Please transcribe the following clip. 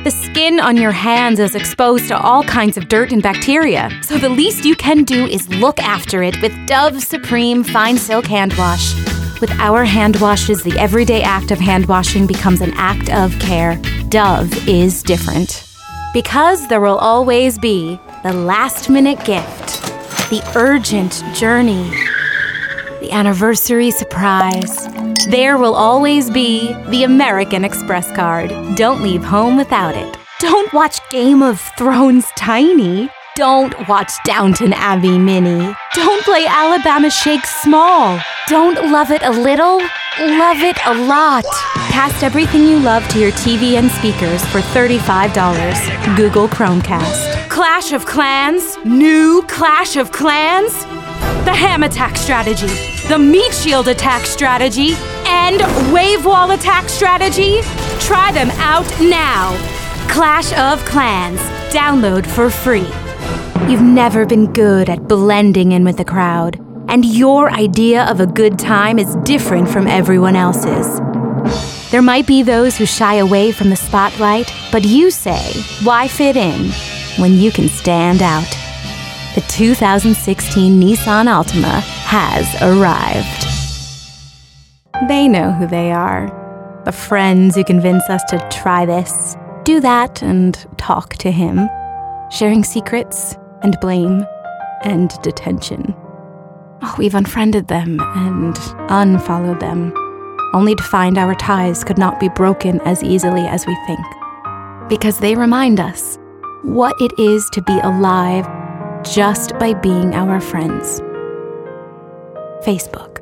The skin on your hands is exposed to all kinds of dirt and bacteria, so the least you can do is look after it with Dove Supreme Fine Silk Hand Wash. With our hand washes, the everyday act of hand washing becomes an act of care. Dove is different. Because there will always be the last-minute gift, the urgent journey, the anniversary surprise. There will always be the American Express card. Don't leave home without it. Don't watch Game of Thrones tiny. Don't watch Downton Abbey mini. Don't play Alabama Shake small. Don't love it a little, love it a lot. Cast everything you love to your TV and speakers for $35. Google Chromecast. Clash of Clans? New Clash of Clans? The Ham Attack strategy, the Meat Shield attack strategy, and Wave Wall attack strategy? Try them out now. Clash of Clans. Download for free. You've never been good at blending in with the crowd, and your idea of a good time is different from everyone else's. There might be those who shy away from the spotlight, but you say, why fit in when you can stand out? The 2016 Nissan Altima has arrived. They know who they are. The friends who convince us to try this, do that, and talk to him, sharing secrets and blame and detention. Oh, we've unfriended them and unfollowed them, only to find our ties could not be broken as easily as we think. Because they remind us what it is to be alive just by being our friends. Facebook.